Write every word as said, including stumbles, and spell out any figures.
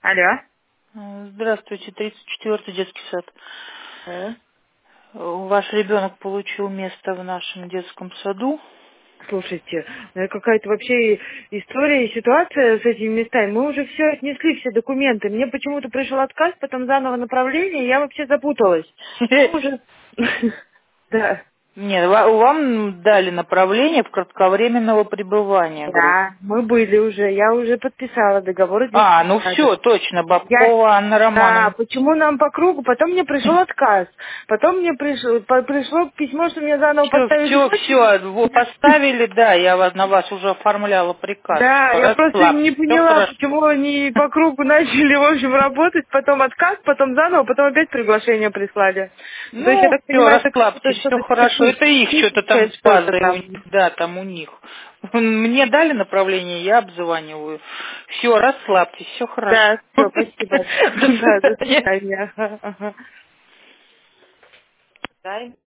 Алло. Здравствуйте, тридцать четвёртый детский сад. Э, Ваш ребенок получил место в нашем детском саду. Слушайте, э, какая-то вообще история и ситуация с этими местами. Мы уже все отнесли, все документы. Мне почему-то пришел отказ, потом заново направление, и я вообще запуталась. Мы уже... Да. Нет, ва- вам дали направление в кратковременного пребывания группы. Да, мы были уже, я уже подписала договор о детском А, ну саде. все, точно, Я, Бабкова Анна да, Романовна. почему нам по кругу? Потом мне пришел отказ. Потом мне пришло, по- пришло письмо, что мне заново Все, поставили все, очередь. все, поставили, да, я вас- на вас уже оформляла приказ. Да, я просто не Расслабьтесь, все поняла, хорошо. почему они по кругу начали, в общем, работать, потом отказ, потом заново, потом опять приглашение прислали. То есть, я Ну, так все, понимаю, это какое-то расслабьтесь, все что-то хорошо. техни- Это их что-то там техническое с что-то базой у там. них, да, там у них. Мне дали направление, я обзваниваю. Все, расслабьтесь, все хорошо. Да, все, спасибо. До Да, до свидания. свидания. Ага, ага. Дай.